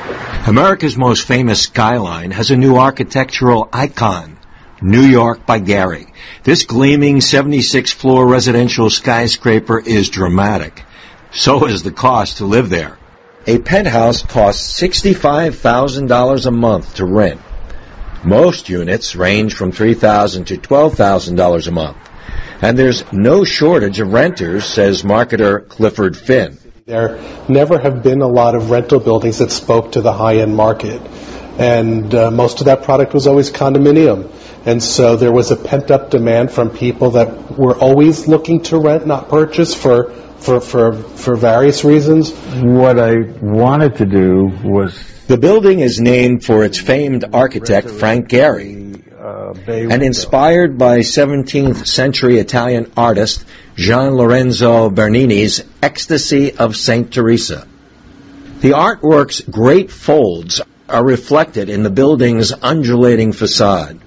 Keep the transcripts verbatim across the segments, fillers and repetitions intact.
America's most famous skyline has a new architectural icon, New York by Gehry. This gleaming seventy-six floor residential skyscraper is dramatic. So is the cost to live there. A penthouse costs sixty-five thousand dollars a month to rent. Most units range from three thousand dollars to twelve thousand dollars a month. And there's no shortage of renters, says marketer Clifford Finn. There never have been a lot of rental buildings that spoke to the high-end market. And uh, most of that product was always condominium. And so there was a pent-up demand from people that were always looking to rent, not purchase, for, for, for, for various reasons. What I wanted to do was... The building is named for its famed architect, Frank Gehry, and inspired by seventeenth century Italian artist Gian Lorenzo Bernini's Ecstasy of Saint Teresa. The artwork's great folds are reflected in the building's undulating facade.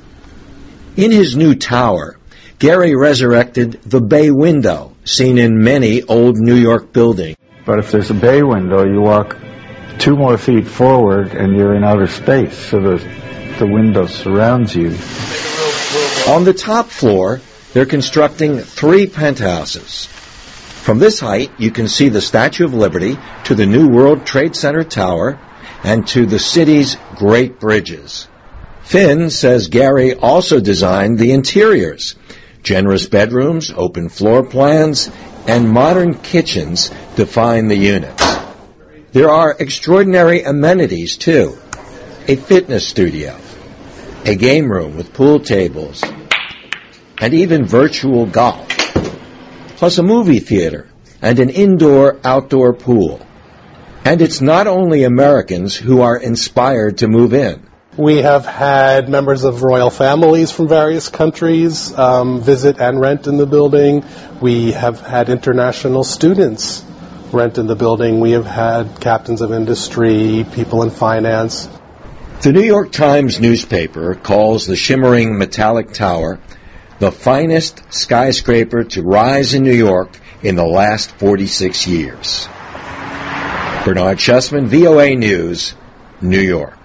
In his new tower, Gehry resurrected the bay window, seen in many old New York buildings. But if there's a bay window, you walk two more feet forward and you're in outer space, so the, the window surrounds you. On the top floor, they're constructing three penthouses. From this height, you can see the Statue of Liberty to the new World Trade Center Tower and to the city's great bridges. Finn says Gehry also designed the interiors. Generous bedrooms, open floor plans, and modern kitchens define the units. There are extraordinary amenities, too. A fitness studio, a game room with pool tables, and even virtual golf, plus a movie theater and an indoor-outdoor pool. And it's not only Americans who are inspired to move in. We have had members of royal families from various countries um, visit and rent in the building. We have had international students rent in the building. We have had captains of industry, people in finance. The New York Times newspaper calls the shimmering metallic tower the finest skyscraper to rise in New York in the last forty-six years. Bernard Schussman, V O A News, New York.